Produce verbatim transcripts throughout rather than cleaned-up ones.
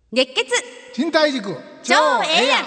熱血賃貸塾超ええやん。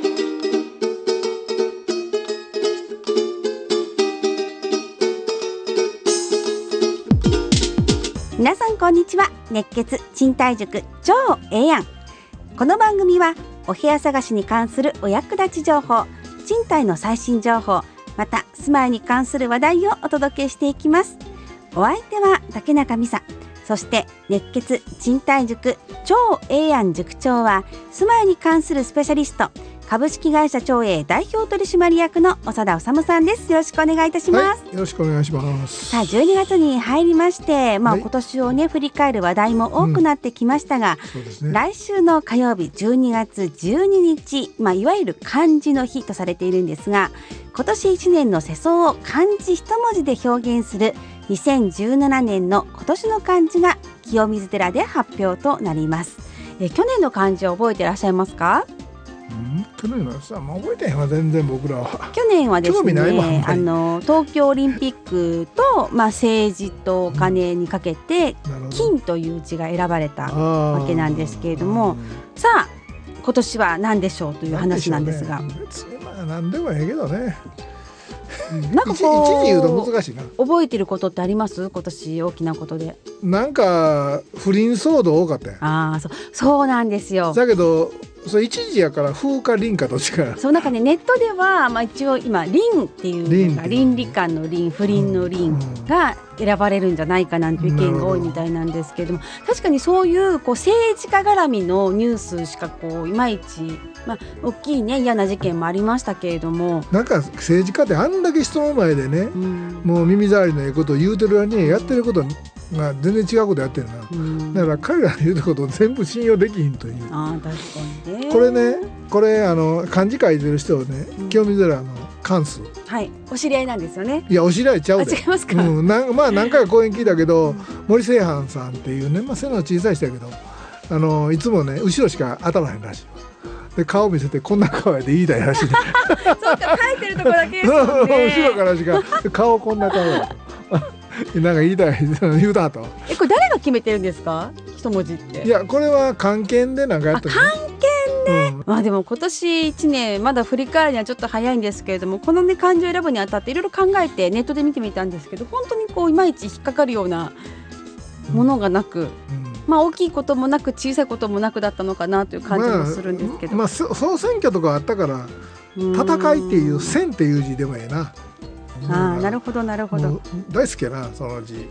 皆さんこんにちは。熱血賃貸塾超ええやん。この番組はお部屋探しに関するお役立ち情報、賃貸の最新情報、また住まいに関する話題をお届けしていきます。お相手は竹中美沙、そして熱血賃貸塾超ええやん塾長は住まいに関するスペシャリスト、株式会社超え代表取締役の長田治さんです。よろしくお願いいたします。 はい、よろしくお願いします。 さあじゅうにがつに入りまして、まあ、 はい、 今年をね振り返る話題も多くなってきましたが、 うんそうですね、 来週の火曜日じゅうにがつじゅうににち、まあ、いわゆる漢字の日とされているんですが、今年いちねんの世相を漢字一文字で表現するにせんじゅうななねんの今年の漢字が清水寺で発表となります。え去年の漢字を覚えていらっしゃいますか？ うん、去年のさ、まあ、覚えてへんわ全然僕らは。 去年はです興味ないもんね、あの東京オリンピックと、まあ、政治とお金にかけて、うん、金という字が選ばれたわけなんですけれども、さあ今年は何でしょうという話なんですが、 ね、別にまあ何でもええけどね、 なんかこう一時言うと難しいな。 覚えてることってあります？今年大きなことで。 なんか不倫騒動多かったよ。 ああ、そう、そうなんですよ。 だけどそれ一時やから風か凛かどっちか。 そう、なんかねネットでは、まあ、一応今倫っていうのが倫理観の倫、不倫の倫が選ばれるんじゃないかなんていう意見が多いみたいなんですけれども、確かにそういう、こう政治家絡みのニュースしかこういまいち、まあ、大きいね嫌な事件もありましたけれども、 なんか政治家ってあんだけ人の前でね、うん、もう耳障りのええことを言うてる割にやってることが全然違うことやってるな、うん、だから彼らの言うことを全部信用できひんという。 あ、確かにね。 これね、これあの漢字書いてる人をね、うん、清水寺の関数、 はい、お知り合いなんですよね。 いやお知り合いちゃうで。 あ、違いますか。 うん、なまあ何回か講演聞いたけど、うん、森清範さんっていうね、まあ、背の小さい人やけど、あのいつもね後ろしか当たらへんらしい。で顔見せてこんな顔やで言いたいらしい。 そうか、書いてるとこだけですもんね。 後ろからしか顔こんな顔やなんか言いたい言うたと。 え、これ誰が決めてるんですか、一文字って。 いやこれは漢検でなんかやってる、ね、 あ、漢検ね、うん、まあでも今年いちねんまだ振り返るにはちょっと早いんですけれども、このね漢字を選ぶにあたっていろいろ考えてネットで見てみたんですけど、本当にこういまいち引っかかるようなものがなく、うんうん、まあ、大きいこともなく小さいこともなくだったのかなという感じもするんですけど、 まあ、まあ、総選挙とかあったから戦いっていう戦っていう字でもええな。 あ、なるほどなるほど、 大好きやなその字。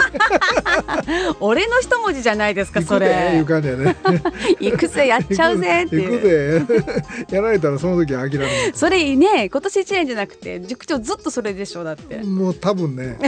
俺の一文字じゃないですかそれ。 行くぜいう感じやね。 行くぜやっちゃうぜっていう。 行くぜやられたらその時は諦めない。 それね、今年いちねんじゃなくて塾長ずっとそれでしょ。だってもう多分ね。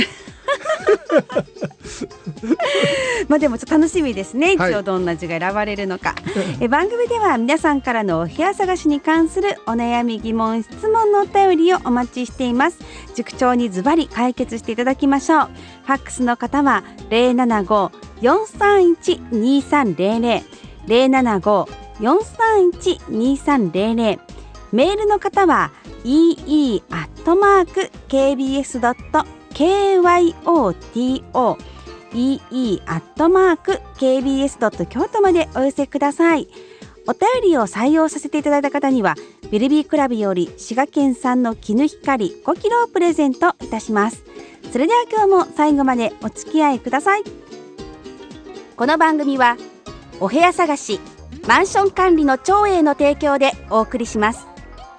まあでもちょっと楽しみですね。 はい、 一応どんな字が選ばれるのか。え番組では皆さんからのお部屋探しに関するお悩み疑問質問のお便りをお待ちしています。塾長にズバリ解決していただきましょう。ファックスの方は ゼロななご よんさんいち にさんゼロゼロ ゼロななご よんさんいち にさんゼロゼロ、メールの方は イーイー アットマーク ケービーエス ドット ケーワイオーティーオー イーイー アットマーク ケービーエス ドット 京都までお寄せください。お便りを採用させていただいた方にはビルビークラブより滋賀県産の絹光ごキロをプレゼントいたします。それでは今日も最後までお付き合いください。この番組はお部屋探しマンション管理の長英の提供でお送りします。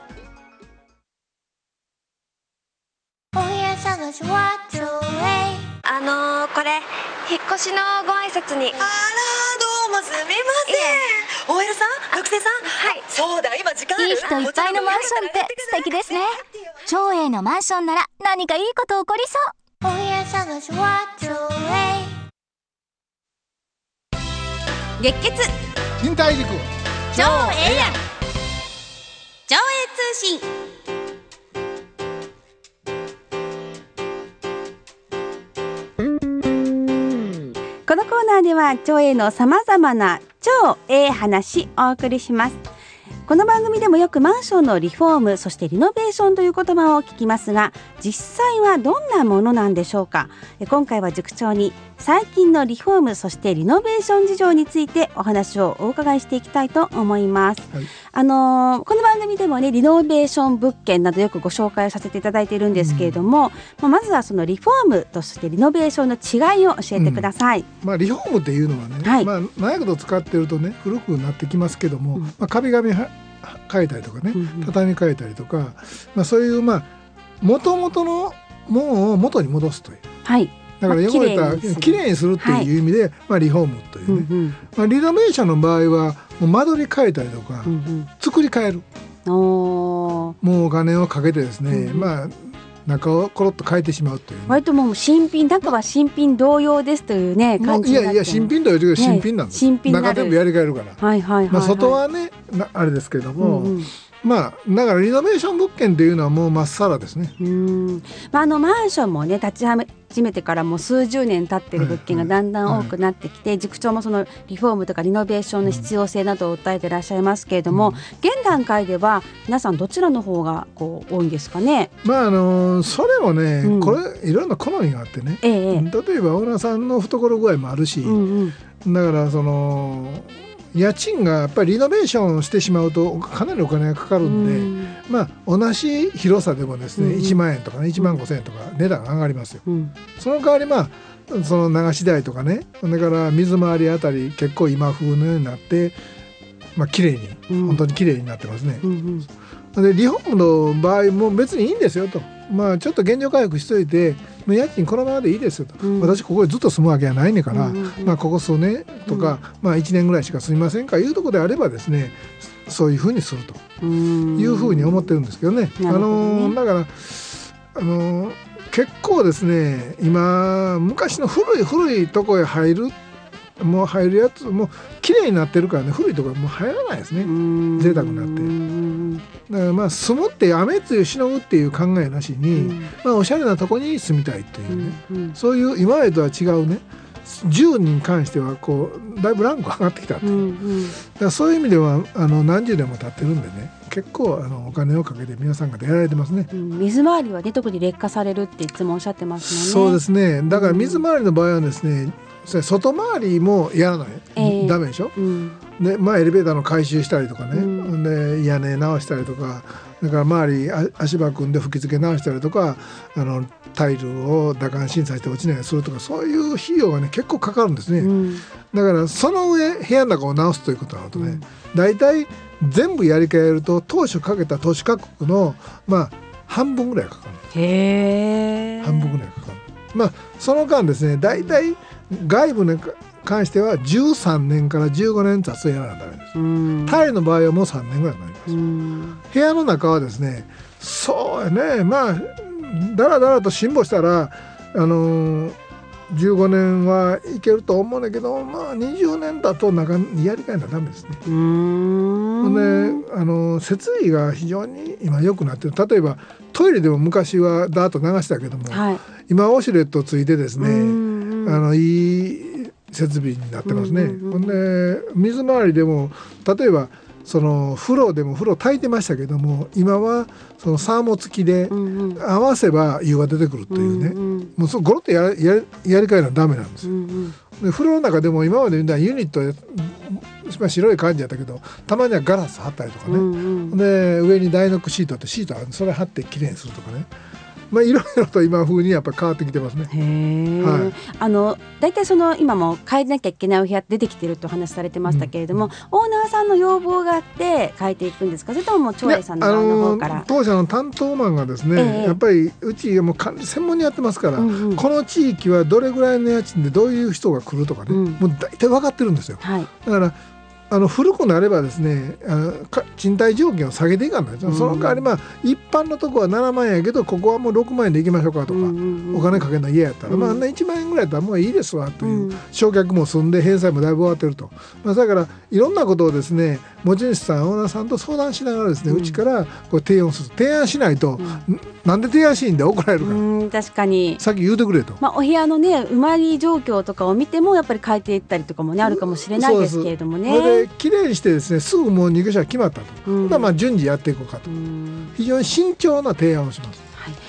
お部屋探しは長英。 あのー、これ引っ越しのご挨拶に。 あら、どうもすみません。大江さん、学生さん。 はい。 そうだ、今時間ある。 いい人いっぱいのマンションって素敵ですね。長英のマンションなら何かいいこと起こりそう。 お部屋探しは長英。 熱血賃貸塾超ええやん。超英通信。このコーナーでは超英のさまざまな超ええ話をお送りします。この番組でもよくマンションのリフォーム、そしてリノベーションという言葉を聞きますが、実際はどんなものなんでしょうか。今回は塾長に最近のリフォームそしてリノベーション事情についてお話をお伺いしていきたいと思います、はい、あのー、この番組でもねリノベーション物件などよくご紹介させていただいているんですけれども、うん、まあ、まずはそのリフォームとしてリノベーションの違いを教えてください、うん、 まあ、リフォームっていうのはね、はい、まあ、長いこと使ってるとね古くなってきますけども、うん、まあ、壁紙は変えたりとかね、うんうん、畳変えたりとか、まあ、そういうまあ元々のものを元に戻すという、はい、だから汚れたきれいにするっていう意味で、はい、まあ、リフォームというね、うんうん、まあ、リノベーションの場合はもう間取り変えたりとか、うんうん、作り変える、おもうお金をかけてですね、うんうん、まあ中をコロッと変えてしまうという、ね、 割ともう新品、中は新品同様ですというね感じになって、 いやいや新品というと新品なんです、ね、新品中全部やり替えるから、はいはいはいはい、まあ、外はねあれですけども、うんうん、まあ、だからリノベーション物件っていうのはもうまっさらですね。うーん、 まあ、あのマンションもね立ち始めてからもう数十年経っている物件がだんだん多くなってきて、はいはい、塾長もそのリフォームとかリノベーションの必要性などを訴えていらっしゃいますけれども、うん、現段階では皆さんどちらの方がこう多いんですかね。 まああのそれもね、うん、これいろんな好みがあってね、ええ、例えばオーナーさんの懐具合もあるし、うんうん、だからその家賃がやっぱりリノベーションしてしまうとかなりお金がかかるんで、うん、まあ同じ広さでもですね、うん、いちまんえんとかねいちまんごせんえんとか値段が上がりますよ、うん、その代わりまあその流し台とかね、それから水回りあたり結構今風のようになってまあ綺麗に、うん、本当に綺麗になってますね、うんうん、でリフォームの場合も別にいいんですよと、まあちょっと現状回復しといて家賃このままでいいですよと、うん、私ここでずっと住むわけじゃないねんから、うんうんうん、まあ、ここ数年とか、うん、まあ、いちねんぐらいしか住みませんかいうところであればですねそういうふうにするというふうに思ってるんですけどね、うん、あのだからあの結構ですね今昔の古い古いとこへ入るもう入るやつも綺麗になってるからね古いところもう入らないですね、贅沢になって。だからまあ住むって雨露しのぐっていう考えなしに、うん、まあ、おしゃれなとこに住みたいというね、うんうん、そういう今までとは違うね住に関してはこうだいぶランク上がってきたと、うんうん、だからそういう意味ではあの何十年も経ってるんでね結構あのお金をかけて皆さんがやられてますね、うん、 水回りはね特に劣化されるっていつもおっしゃってますもんね。 そうですね、だから水回りの場合はですね、うん、外回りもやらない、えー、ダメでしょ、うん、でまあ、エレベーターの改修したりとかね、うん、で屋根直したりとか、だから周り足場組んで吹き付け直したりとか、あのタイルを打感審査して落ちないようにするとか、そういう費用がね結構かかるんですね、うん、だからその上部屋の中を直すということなのとね、だいたい全部やり替えると当初かけた投資価格のまあ半分ぐらいかかる。へー、半分ぐらいかかる。まあその間ですね、だいたい外部に関してはじゅうさんねんからじゅうごねん経つやらないとダメです。うん、タイの場合はもうさんねんぐらいになります。うん、部屋の中はですね、そうやね、まあだらだらと辛抱したらあのー、じゅうごねんはいけると思うんだけど、まあにじゅうねんだと中にやり替えなきゃダメですね。うーんで、あの設備が非常に今良くなってる。例えばトイレでも昔はダーッと流したけども、はい、今ウォシュレットついてですね、あのいい設備になってますね。ほんで水回りでも例えばその風呂でも風呂炊いてましたけども、今はそのサーモ付きで合わせば湯が出てくるというね、うんうん、もうそゴロッと や, や, やり替えるのはダメなんですよ、うんうん、で風呂の中でも今までみたいなユニットで白い感じやったけど、たまにはガラス貼ったりとかね、うんうん、で上にダイノックシートってシートあるんでそれ貼ってきれいにするとかね、まあ、いろいろと今風にやっぱ変わってきてますね。へー、はい、あのだいたいその今も変えなきゃいけないお部屋出てきてるとお話しされてましたけれども、うん、オーナーさんの要望があって変えていくんですか、それとももう長英さんの側の方から。 当社の担当マンがですね、えー、やっぱりうちもう専門にやってますから、うんうん、この地域はどれぐらいの家賃でどういう人が来るとかね、うん、もう大体分かってるんですよ、はい、だからあの古くなればですね、あの賃貸条件を下げていかない、うん、その代わりまあ一般のとこはななまんえんやけどここはもうろくまんえんでいきましょうかとか、うんうんうん、お金かけるの嫌やったら、うん、まあ、あんないちまんえんぐらいだったらもういいですわという、うん、償却も済んで返済もだいぶ終わってると、まあ、だからいろんなことをですね持ち主さんオーナーさんと相談しながらですね、うん、うちからこう提案する。提案しないと、うん、なんで提案しいんで怒られるから、 うん、確かにさっき言うてくれと、 まあ、お部屋のね埋まり状況とかを見てもやっぱり変えていったりとかもねあるかもしれないですけれどもね。 それできれいにしてですね、すぐもう入居者が決まったと、うん、まあ順次やっていこうかと、うん、非常に慎重な提案をします。 はい、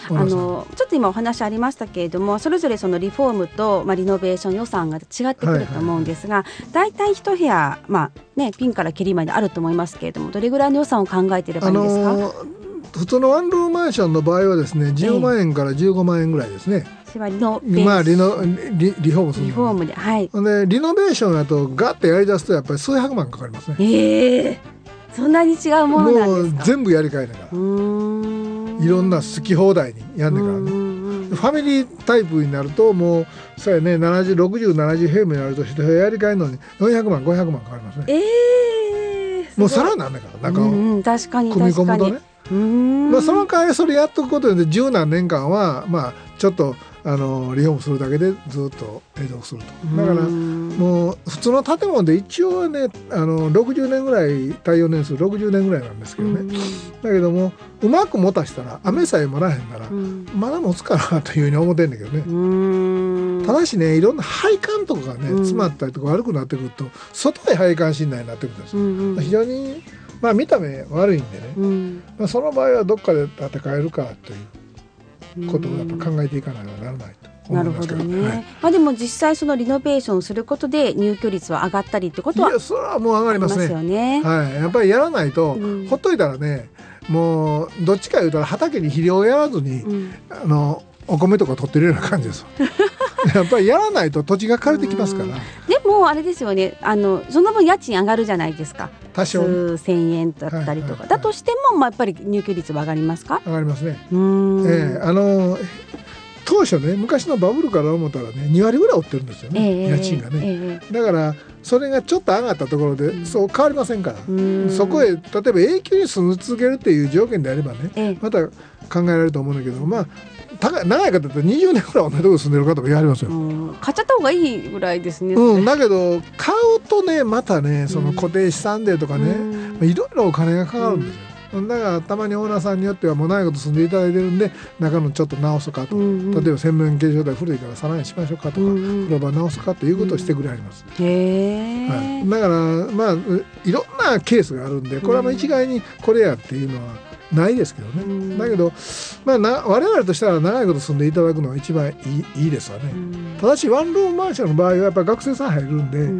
あのちょっと今お話ありましたけれども、それぞれそのリフォームと、まあ、リノベーション予算が違ってくると思うんですが、だいたい一部屋、まあね、ピンからキリまであると思いますけれども、どれぐらいの予算を考えていればいいんですか？あの普通のワンルームマンションの場合はですね、じゅうまんえんからじゅうごまんえんぐらいですね。 リノまあ、リノ リ, リフォームするのリフォームで、はい、 でリノベーションだとガッてやりだすとやっぱり数百万かかりますね。 えー、そんなに違うものなんですか？ もう全部やり替えながら、うーん、いろんな好き放題にやんねからね。ファミリータイプになるともうそうやね、ななじゅう、ろくじゅう、ななじゅう平米になると一部屋やり替えるのによんひゃくまんごひゃくまんかかりますね。えー、もうさらになんだから中を組み込むとね。うーん、まあ、その代わりそれやっとくことで十何年間はまあちょっとあのリフォームするだけでずっと永続すると。だからもう普通の建物で一応ね、あのろくじゅうねんぐらい耐用年数ろくじゅうねんぐらいなんですけどね。だけどもうまく持たしたら雨さえもらえへんならまだ持つかなというふうに思ってんだけどね。うーん、ただしね、いろんな配管とかがね詰まったりとか悪くなってくると外へ配管しんないになってくるんですよ。うんうん、非常にまあ見た目悪いんでね、うん、まあ、その場合はどっかで建て替えるかということをやっぱ考えていかないとならないと思いますけど。なるほどね。はい、まあ、 でも実際そのリノベーションすることで入居率は上がったりってことは、 いやそれはもう上がりますね。 ますよね。 はい、やっぱりやらないと、うん、ほっといたらね、もうどっちか言うたら畑に肥料をやらずに、うん、あのお米とか取ってるような感じですやっぱりやらないと土地が枯れてきますから。 でもあれですよね、あのその分家賃上がるじゃないですか。 多少数千円だったりとか、はいはいはい、だとしても、まあ、やっぱり入居率は上がりますか？ 上がりますね。うーん、えー、あの当初ね、昔のバブルから思ったらねに割ぐらい追ってるんですよね、えー、家賃がね、えー、だからそれがちょっと上がったところで、うん、そう変わりませんから、そこへ例えば永久に住み続けるっていう条件であればね、えー、また考えられると思うんだけど、まあ高い長い方だとにじゅうねんぐらい同じところに住んでる方も言われますよ。うん、買っちゃった方がいいぐらいですね。うん、だけど買うとねまたねその固定資産税とかね、うん、いろいろお金がかかるんですよ。うん、だからたまにオーナーさんによってはもう長いこと住んでいただいてるんで中のちょっと直すかと、うん、例えば洗面形状態古いからさらにしましょうかとか、うん、風呂場直すかということをしてくれあります。うん、へー、はい、だからまあいろんなケースがあるんでこれはもう一概にこれやっていうのはないですけどね。うん、だけど、まあ、な我々としたら長いこと住んでいただくのが一番いい、いいですわね。うん、ただしワンルームマンションの場合はやっぱり学生さん入るんで、うん、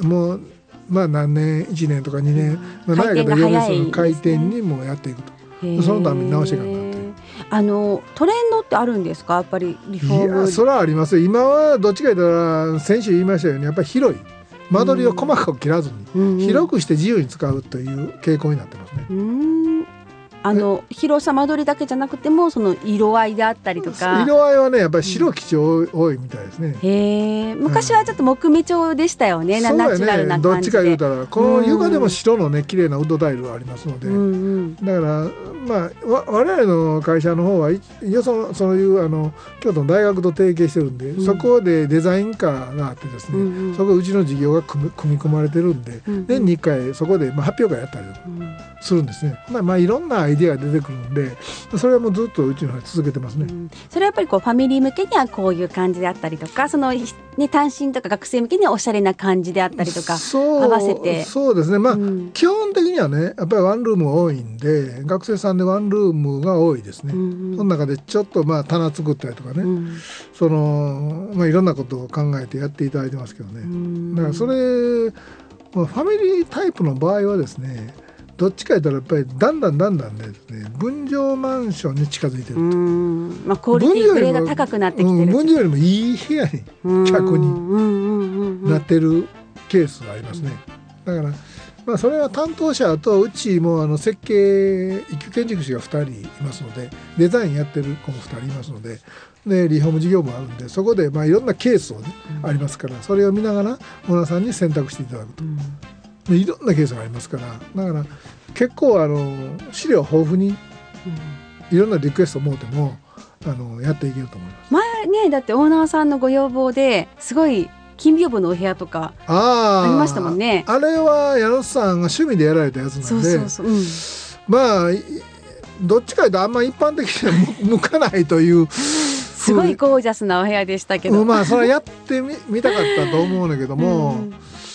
もうまあ何年いちねんとかにねん、うん、まあ、長い方よんねん回転にもやっていくと、そのために直していかなっていう。 あのトレンドってあるんですか？やっぱりリフォーム。 いやそれはありますよ。今はどっちか言ったら先週言いましたようにやっぱり広い間取りを細かく切らずに、うん、広くして自由に使うという傾向になってますね。うん、 あの広さ間取りだけじゃなくてもその色合いであったりとか。 色合いはねやっぱり白基調多いみたいですね。 へえ、昔はちょっと木目調でしたよね。うん、ナチュラルな感じで。 どっちか言うたらこの床でも白のね綺麗なウッドタイルがありますので、うんうん、だからまあ我々の会社の方はよそそういうあの京都の大学と提携してるんで、うん、そこでデザイン科があってですね、うんうん、そこうちの事業が組み、組み込まれてるんで、うんうん、年にいっかいそこで、まあ、発表会やったりとかするんですね。まあ、まあいろんなアイデアが出てくるんでそれはもうずっとうちの方で続けてますね。うん、 それはやっぱりこうファミリー向けにはこういう感じであったりとか、その、ね、単身とか学生向けにはおしゃれな感じであったりとか合わせて。 そうですね、まあうん、基本的にはねやっぱりワンルーム多いんで学生さんでワンルームが多いですね。うんうん、その中でちょっとまあ棚作ったりとかね、うん、そのまあ、いろんなことを考えてやっていただいてますけどね。うん、だからそれ、まあ、ファミリータイプの場合はですねどっちか言ったらやっぱりだんだんだんだんですね分譲マンションに近づいてると。うん、まあ、 クオリティグレードが高くなってきてる、うん、 分譲よりもいい部屋に客になってるケースがありますね。だからまあ、それは担当者とうちもあの設計一級建築士がふたりいますのでデザインやってる子もふたりいますので、でリフォーム事業もあるんでそこでまあいろんなケースを、ねうん、ありますからそれを見ながらオーナーさんに選択していただくと、うん、でいろんなケースがありますからだから結構あの資料豊富にいろんなリクエストを持ってもあのやっていけると思います。 前ねだってオーナーさんのご要望ですごい金屏風のお部屋とかありましたもんね。 あれは矢野さんが趣味でやられたやつなんで、そうそうそう、うん、まあどっちかというとあんま一般的には向かないというすごいゴージャスなお部屋でしたけど、 まあそれやってみ見たかったと思うんだけどもうん、ち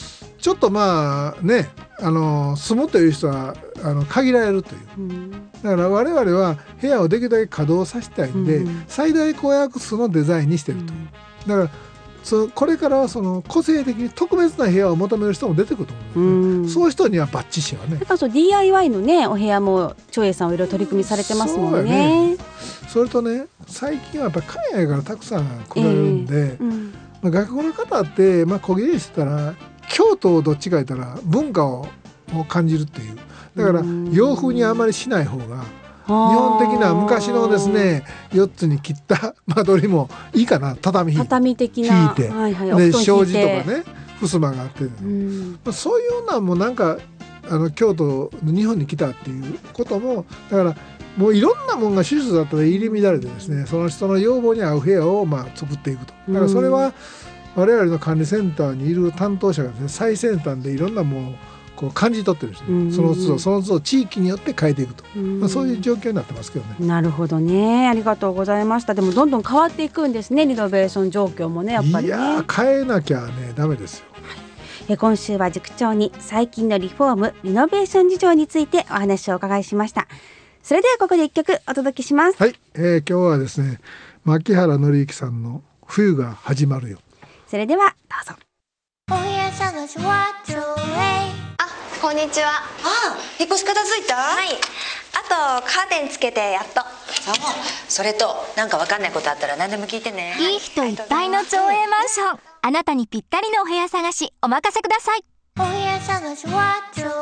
ちょっとまあねあの住むという人はあの限られるという、うん、だから我々は部屋をできるだけ稼働させたいんで、うん、最大公約数のデザインにしてるという、うん、だからそこれからはその個性的に特別な部屋を求める人も出てくると思う、ね、うん、そういう人にはバッチシはね。 だからそう ディーアイワイ のねお部屋も長英さんはいろいろ取り組みされてますもんね。 そ, ねそれとね最近はやっぱり海外からたくさん来られるんで、えーうんまあ、外国の方って、まあ、小切れしてたら京都をどっちか言ったら文化を感じるっていうだから洋風にあまりしない方が日本的な昔のですねよっつに切った間取りもいいかな。畳引いて畳的な引いて、はいはい、で障子とかね襖があって、うんまあ、そういうようなもうなんかあの京都日本に来たっていうこともだからもういろんなものが手術だったら入り乱れてですねその人の要望に合う部屋をまあ作っていくと。だからそれは我々の管理センターにいる担当者がですね最先端でいろんなものをこう感じ取ってるんですね、うんうん、その都度その都度地域によって変えていくと、うんまあ、そういう状況になってますけどね。 なるほどね、ありがとうございました。でもどんどん変わっていくんですねリノベーション状況もねやっぱりね。 いや変えなきゃねダメですよ、 はい、え今週は塾長に最近のリフォームリノベーション事情についてお話をお伺いしました。それではここで一曲お届けします。 はい、えー、今日はですね牧原紀之さんの冬が始まるよ。 それではどうぞ。 お部屋探しはちょうえい。 あ、こんにちは。 ああ、引っ越し片付いた？ はい。あとカーテンつけてやっと。 そう、それとなんかわかんないことあったら何でも聞いてね。 いい人いっぱいの町営マンション、あなたにぴったりのお部屋探しお任せください。 お部屋探しはちょう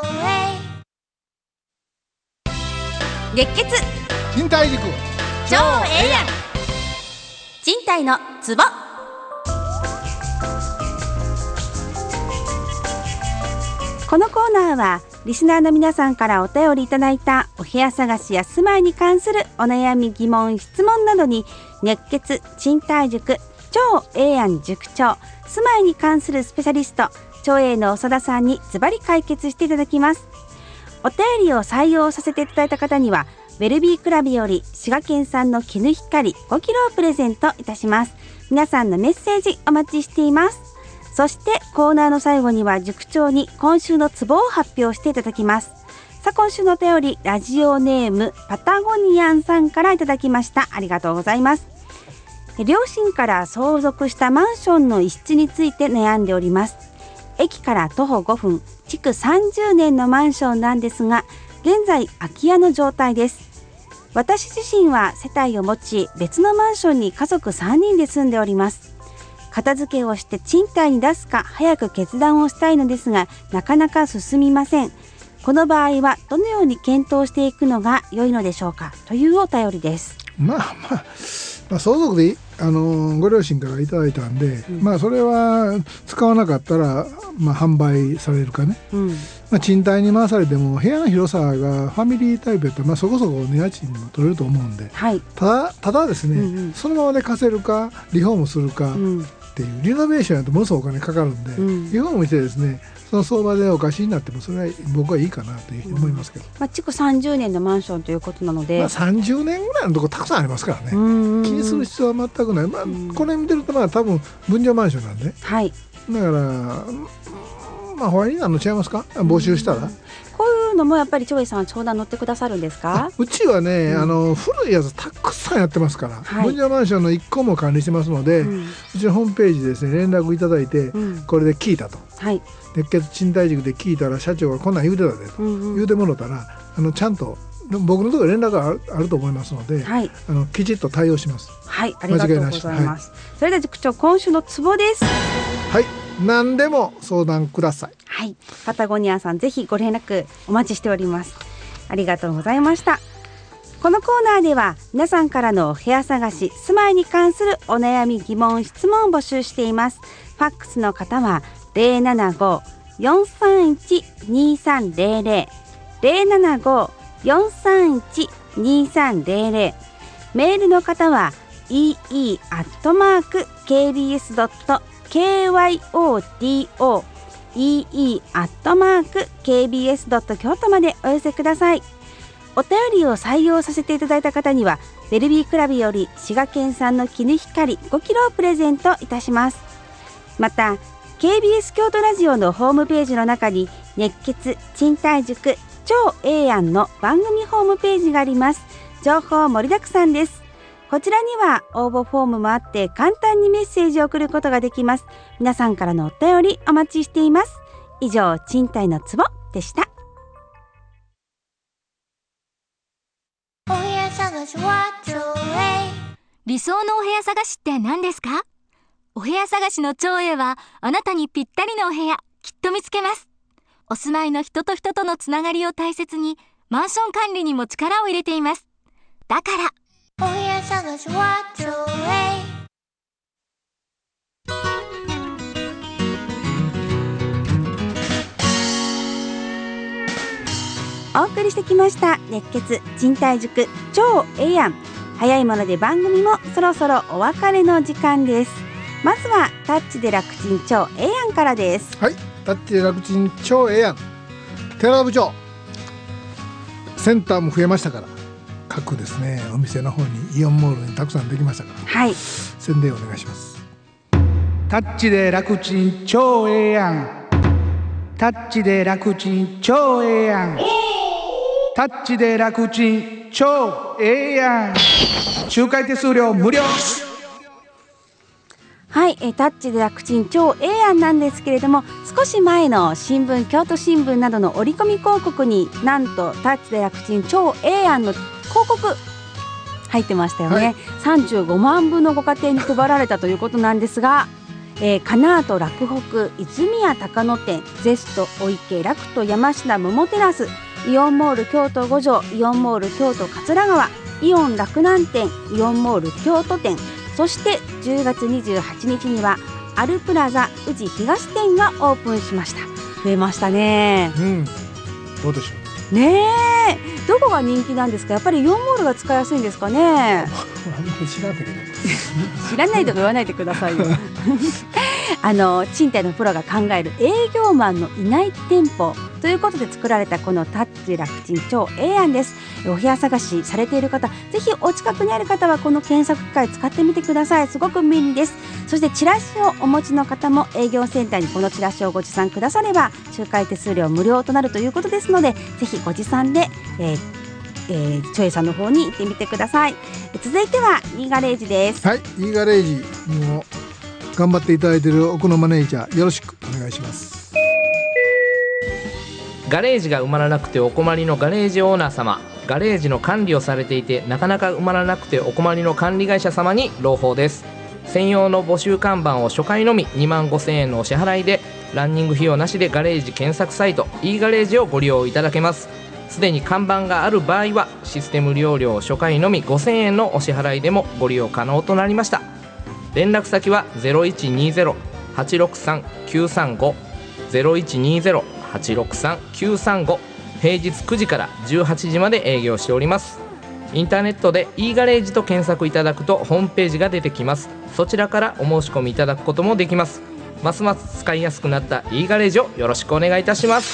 えい。 熱血賃貸塾超ええやん賃貸のツボ。このコーナーはリスナーの皆さんからお便りいただいたお部屋探しや住まいに関するお悩み疑問質問などに熱血賃貸塾超ええやん塾長住まいに関するスペシャリスト超えの長田さんにズバリ解決していただきます。お便りを採用させていただいた方にはウェルビークラブより滋賀県産の絹光ごキロをプレゼントいたします。皆さんのメッセージお待ちしています。そしてコーナーの最後には塾長に今週のツボを発表していただきます。さあ今週のお便りラジオネームパタゴニアンさんからいただきました。ありがとうございます。両親から相続したマンションの一室について悩んでおります。駅から徒歩ごふん築さんじゅうねんのマンションなんですが現在空き家の状態です。私自身は世帯を持ち別のマンションに家族さんにんで住んでおります。片付けをして賃貸に出すか早く決断をしたいのですがなかなか進みません。この場合はどのように検討していくのが良いのでしょうかというお便りです。 まあまあ、まあ、相続であのご両親からいただいたんで、うん、まあそれは使わなかったら、まあ、販売されるかね、うんまあ、賃貸に回されても部屋の広さがファミリータイプやったら、まあ、そこそこ値家賃も取れると思うんで、はい、ただ、ただですね、うんうん、そのままで貸せるかリフォームするか、うんっていうリノベーションだとものすごくお金かかるんで、うん、リフォームしてですねその相場でお貸しになってもそれは僕はいいかなというふうに思いますけど、うんまあ、築さんじゅうねんのマンションということなので、 まあ、さんじゅうねんぐらいのところたくさんありますからね気にする必要は全くない、まあ、これ見てるとまあ多分分譲マンションなんで、はい、だからまあホワイトなの違いますか募集したらこういうのもやっぱり長井さんは相談乗ってくださるんですか？ うちはね、うん、あの古いやつたくさんやってますから、はい、分譲マンションのいっこも管理してますので、うん、うちのホームページでですね連絡いただいて、うん、これで聞いたと、はい、熱血賃貸塾で聞いたら社長がこんなん言うてたでと、うんうん、言うてもらったらあのちゃんと僕のところ連絡がある、あると思いますので、はい、あのきちっと対応します。 はい、ありがとうございます。はい、それでは塾長今週のツボです。 はい、何でも相談ください。 はい、パタゴニアさんぜひご連絡お待ちしております。ありがとうございました。このコーナーでは皆さんからのお部屋探し住まいに関するお悩み疑問質問を募集しています。ファックスの方は ゼロななご よんさんいち にさんゼロゼロ ゼロななご よんさんいち にさんゼロゼロ メールの方は イーイー アットマーク ケービーエス ドット ケーワイオーティーオー イーイー アットマーク ケービーエス ドット 京都までお寄せください。お便りを採用させていただいた方にはベルビークラブより滋賀県産の絹光ごキロをプレゼントいたします。またケービーエス 京都ラジオのホームページの中に熱血賃貸塾超ええやんの番組ホームページがあります。情報盛りだくさんです。こちらには応募フォームもあって簡単にメッセージを送ることができます。皆さんからのお便りお待ちしています。以上、賃貸のツボでした。 お部屋探しはちょうえい。 理想のお部屋探しって何ですか？お部屋探しの超えいはあなたにぴったりのお部屋きっと見つけます。お住まいの人と人とのつながりを大切にマンション管理にも力を入れています。だからお部屋探しはちょうえい。 お送りしてきました熱血賃貸塾超ええやん。早いもので番組もそろそろお別れの時間です。まずはタッチで楽ちん超ええやんからです。 はい、タッチで楽ちん超ええやん。寺田部長、センターも増えましたから、各ですねお店の方にイオンモールにたくさんできましたから、 はい、 宣伝お願いします。 タッチで楽ちん超ええやん。タッチで楽ちん超ええやん。タッチで楽ちん超ええやん。仲介手数料無料。 はい、えタッチで楽ちん超ええやんなんですけれども、少し前の新聞、京都新聞などの折り込み広告になんとタッチで楽ちん超ええやんの広告入ってましたよね、はい、さんじゅうごまんぶのご家庭に配られたということなんですが、えー、カナート洛北、泉屋高野店、ゼストお池、ラクト山科桃テラス、イオンモール京都五条、イオンモール京都桂川、イオン洛南店、イオンモール京都店、そしてじゅうがつにじゅうはちにちにはアルプラザ宇治東店がオープンしました。増えましたね。 うん、どうでしょうねえ、どこが人気なんですか？やっぱりイオンモールが使いやすいんですかね。 あんまり知らないけど知らないとか言わないでくださいよあの賃貸のプロが考える営業マンのいない店舗ということで作られたこのタッチ楽ちん超ええやんです。お部屋探しされている方、ぜひお近くにある方はこの検索機械使ってみてください。すごく便利です。そしてチラシをお持ちの方も営業センターにこのチラシをご持参くだされば仲介手数料無料となるということですので、ぜひご持参で、えーえー、チョエさんの方に行ってみてください。続いては E ガレージです。 はい、E ガレージも頑張っていただいている奥野マネージャー、よろしくお願いします。 ガレージが埋まらなくてお困りのガレージオーナー様、ガレージの管理をされていてなかなか埋まらなくてお困りの管理会社様に朗報です。専用の募集看板を初回のみにまんごせんえんのお支払いで、ランニング費用なしでガレージ検索サイト E ガレージをご利用いただけます。すでに看板がある場合はシステム利用料初回のみごせんえんのお支払いでもご利用可能となりました。連絡先は ゼロいちにゼロ はちろくさん きゅうさんご ゼロいちにゼロ はちろくさん きゅうさんご、平日くじからじゅうはちじまで営業しております。インターネットで E ガレージと検索いただくとホームページが出てきます。そちらからお申し込みいただくこともできます。ますます使いやすくなった E ガレージをよろしくお願いいたします。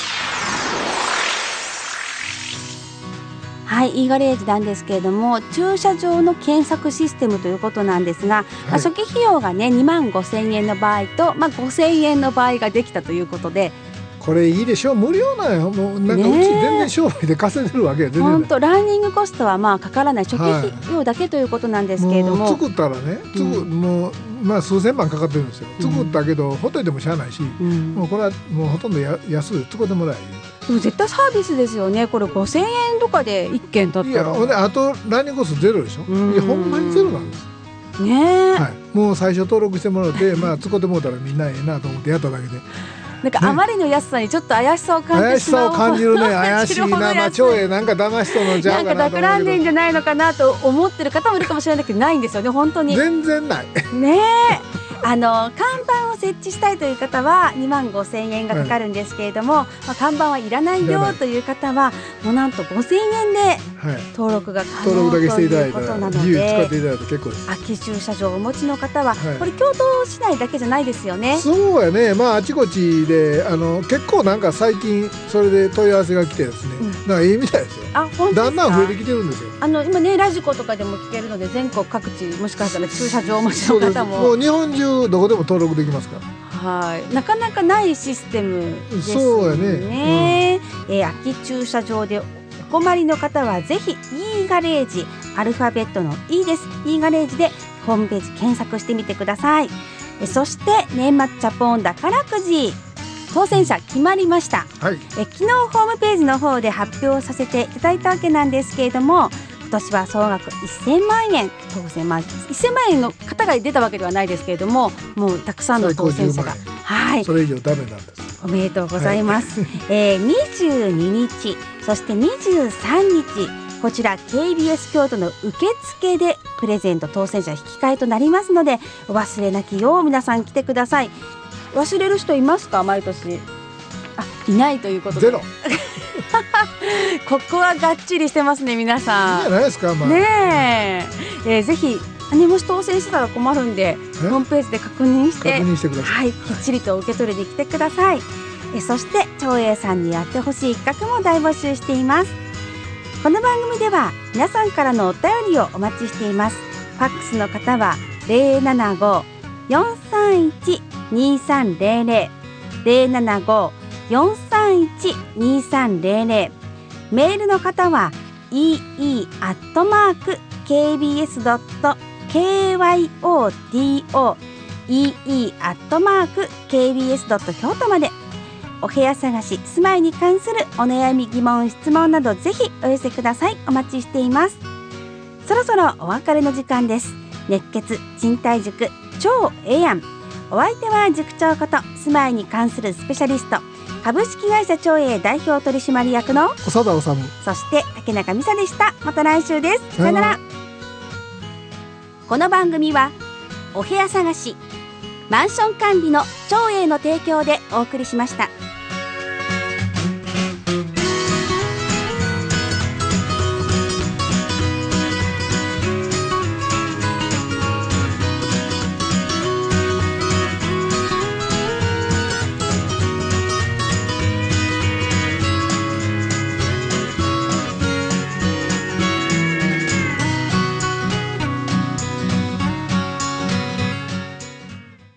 はい、E ガレージなんですけれども、駐車場の検索システムということなんですが、はい、まあ、初期費用がねにまんごせんえんの場合と、まあ、ごせんえんの場合ができたということで、 これいいでしょ、無料なんよ。もうなんかうち全然商売で稼いでるわけや。 本当ランニングコストはまあかからない初期費用だけということなんですけれども、 はい、もう作ったらね、つく、うん、もうまあ数千万かかってるんですよ。作ったけど、うん、ほっといてもしゃあないし、うん、もうこれはもうほとんどや安い作ってもらえる。 でも絶対サービスですよね。これごせんえんとかでいっけんだったら、いやほんであとランニングコストゼロでしょ。いやほんまにゼロなんですね、 はい、もう最初登録してもらってまあ使ってもらったらみんなええなと思ってやっただけで、 なんかあまりの安さにちょっと怪しさを感じて怪しさを感じるね。怪しいな、まあ超えなんか騙しそうのじゃうかなと思うけど、 なんか企んでんじゃないのかなと思ってる方もいるかもしれないけど、ないんですよね本当に。 全然ないねえ。あの看板を設置したいという方はにまんごせんえんがかかるんですけれども、はい、まあ、看板はいらないよという方はもうなんとごせんえんで登録が可能ということなので、 自由に使っていただいて結構です。 空き駐車場をお持ちの方は、はい、これ京都市内だけじゃないですよね。 そうやね、まああちこちであの結構なんか最近それで問い合わせが来てですね、うん、なんかいいみたいですよ。 あ、本当ですか。 だんだん増えてきてるんですよ。 あの今ねラジコとかでも聞けるので、全国各地もしかしたら駐車場をお持ちの方ももう日本中どこでも登録できますから。 はい、なかなかないシステムですね。 そうやね、 うん、えー、空き駐車場でお困りの方はぜひ E ガレージ、アルファベットの E です。 E ガレージでホームページ検索してみてください。えそして年末チャポン宝くじ当選者決まりました、 はい、 え昨日ホームページの方で発表させていただいたわけなんですけれども、今年は総額せんまんえん当選、まあ、せんまんえんの方が出たわけではないですけれども、もうたくさんの当選者が、はい、 それ以上ダメなんです。 おめでとうございます、はい、えー、にじゅうににちそしてにじゅうさんにちこちら ケービーエス 京都の受付でプレゼント当選者引き換えとなりますので、お忘れなきよう皆さん来てください。忘れる人いますか？毎年あいないということでゼロここはがっちりしてますね皆さん。 いいじゃないですか、まあ、 ねええー、ぜひね、もし当選してたら困るんでホームページで確認して確認してください、 はい、きっちりと受け取りに来てください。えそして長英さんにやってほしい企画も大募集しています。この番組では皆さんからのお便りをお待ちしています。ファックスの方は ゼロななご よんさんいち にさんゼロゼロ ゼロななご よんさんいち にさんゼロゼロ、 メールの方は イーイー アットマーク ケービーエス ドット ケーワイオーティーオー イーイー アットマーク ケービーエス ドット 京都まで。お部屋探し、住まいに関するお悩み疑問質問などぜひお寄せください。お待ちしています。そろそろお別れの時間です。熱血賃貸塾超ええやん。お相手は塾長こと住まいに関するスペシャリスト株式会社超え代表取締役の長田治、 そして竹中美沙でした。また来週です。さよなら。この番組はお部屋探しマンション管理の超えの提供でお送りしました。